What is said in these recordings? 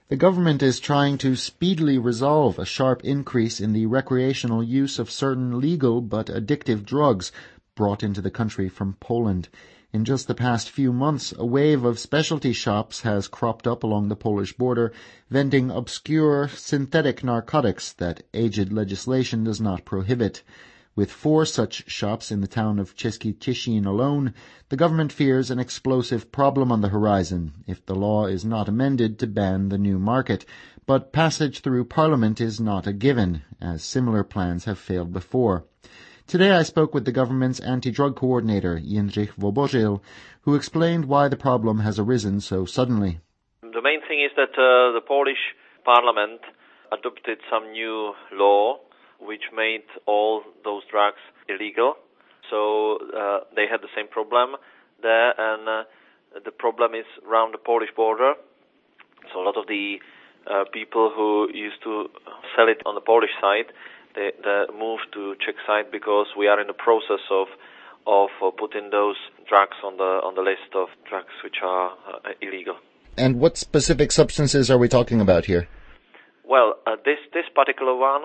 The government is trying to speedily resolve a sharp increase in the recreational use of certain legal but addictive drugs brought into the country from Poland. In just the past few months, a wave of specialty shops has cropped up along the Polish border, vending obscure synthetic narcotics that aged legislation does not prohibit. With 4 such shops in the town of Český Těšín alone, the government fears an explosive problem on the horizon if the law is not amended to ban the new market. But passage through Parliament is not a given, as similar plans have failed before. Today I spoke with the government's anti-drug coordinator, Jindřich Vobořil, who explained why the problem has arisen so suddenly. The main thing is that the Polish Parliament adopted some new law which made all those drugs illegal. So they had the same problem there, and the problem is around the Polish border. So a lot of the people who used to sell it on the Polish side, they moved to Czech side because we are in the process of putting those drugs on the list of drugs which are illegal. And what specific substances are we talking about here? Well, this particular one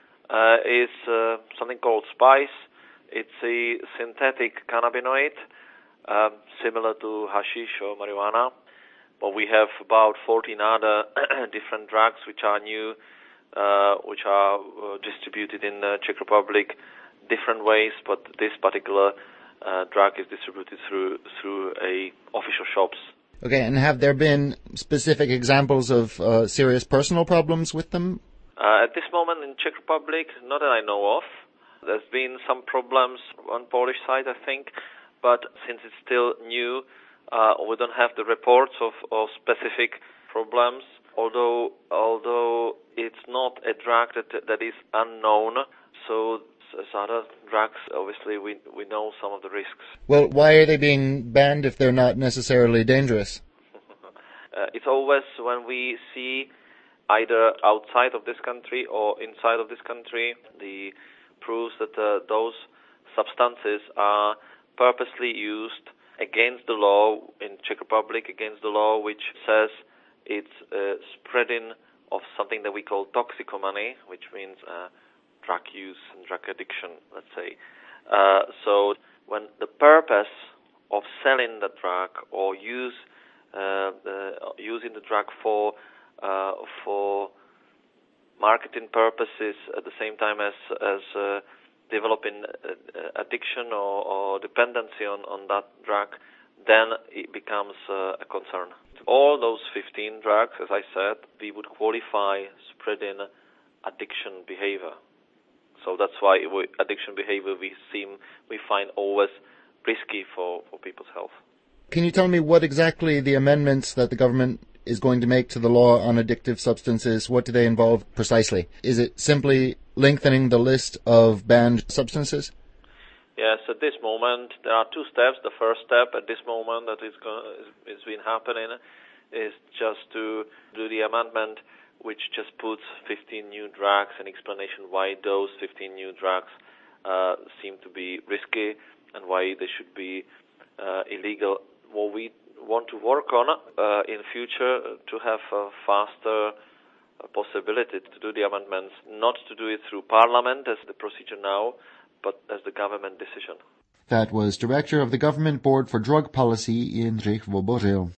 is something called Spice. It's a synthetic cannabinoid, similar to hashish or marijuana. But we have about 14 other different drugs which are new, which are distributed in the Czech Republic different ways. But this particular drug is distributed through official shops. Okay, and have there been specific examples of serious personal problems with them? At this moment in Czech Republic, not that I know of. There's been some problems on Polish side, I think, but since it's still new, we don't have the reports of specific problems. Although it's not a drug that is unknown, so as other drugs, obviously we know some of the risks. Well, why are they being banned if they're not necessarily dangerous? It's always when we see either outside of this country or inside of this country, the proofs that those substances are purposely used against the law in Czech Republic, against the law which says it's spreading of something that we call toxicomany, which means drug use and drug addiction, let's say. So when the purpose of selling the drug or using the drug for marketing purposes at the same time as developing addiction or dependency on that drug, then it becomes a concern. All those 15 drugs, as I said, we would qualify spreading addiction behavior. So that's why addiction behavior we find always risky for people's health. Can you tell me what exactly the amendments that the government is going to make to the law on addictive substances, what do they involve precisely? Is it simply lengthening the list of banned substances? Yes, at this moment there are 2 steps. The first step at this moment that is been happening is just to do the amendment which just puts 15 new drugs and explanation why those 15 new drugs seem to be risky and why they should be illegal. What we want to work on in future to have a faster possibility to do the amendments, not to do it through Parliament as the procedure now, but as the government decision. That was Director of the Government Board for Drug Policy, Jindřich Vobořil.